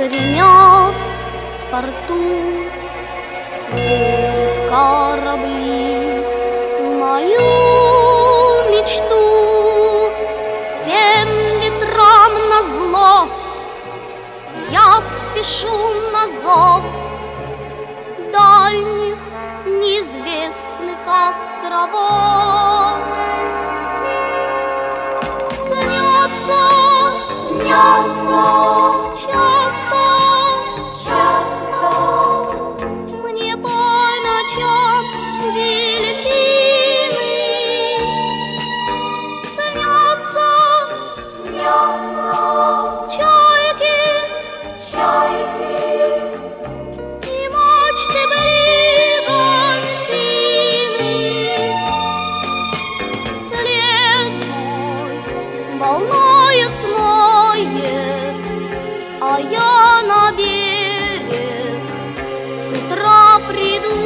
Гремят в порту, верят корабли мою мечту. Всем ветрам назло я спешу на зов дальних неизвестных островов. Снятся часто мне по ночам дельфины. Снятся чайки и мачты бригантины. След мой волною смоет, а я на берег с утра приду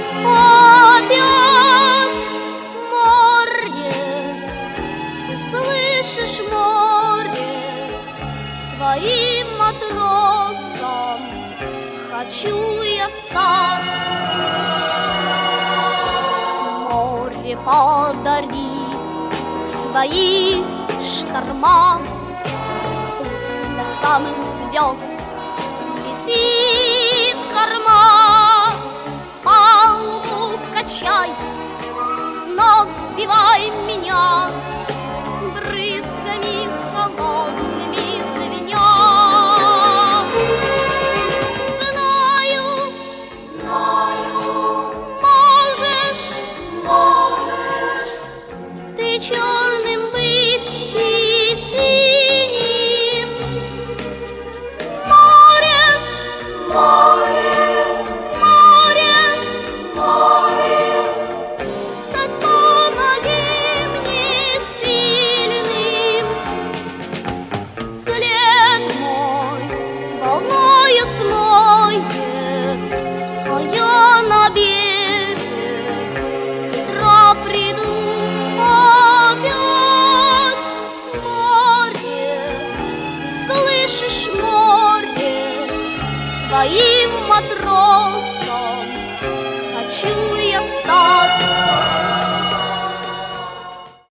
опять. Море, ты слышишь, море, твоим матросом хочу я стать. Море, подари свои шторма, пусть до самых звезд летит корма. Палубу качай, с ног сбивай меня брызгами холодных